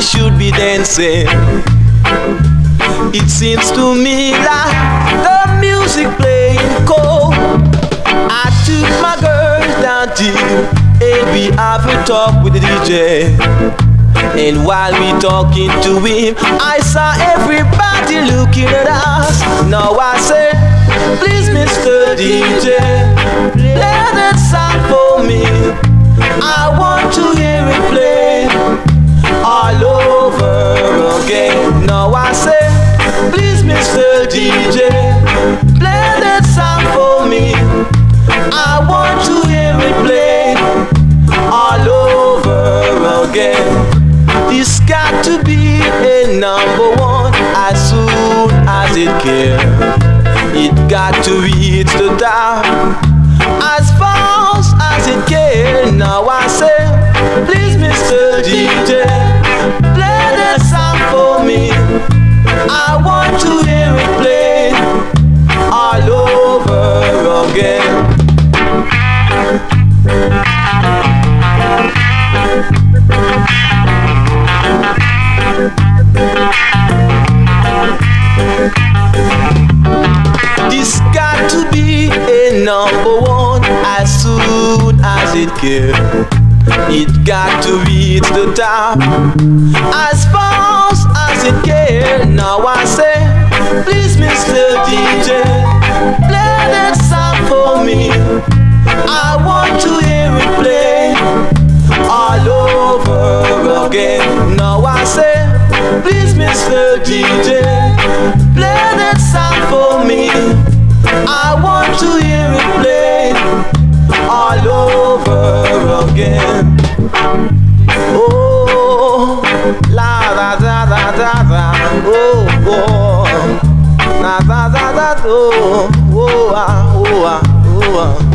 should be dancing. It seems to me like the music playing cold. I took my girls down to and we have a talk with the DJ. And while we talking to him, I saw everybody looking at us. Now I say, please Mr. DJ, play that song for me. I want to hear it play all over again. Now I say, please Mr. DJ, play that song for me. I want to hear it play all over again. This got to be a number one as soon as it can. It got to reach the top as fast as it can. Now I say, please Mr. DJ, play that song for me. I want to hear it play all over again. This got to be a number one as soon as it can. It got to reach the top as fast as it can. Now I say, please Mr. DJ, play that song for me. I want to hear it play all over again. Now I say, please Mr. DJ, play that song for me. I want to hear it play all over again. Oh, la da da da da da. Oh, oh, la da da da. Oh, oh, ah, oh, ah, oh, ah.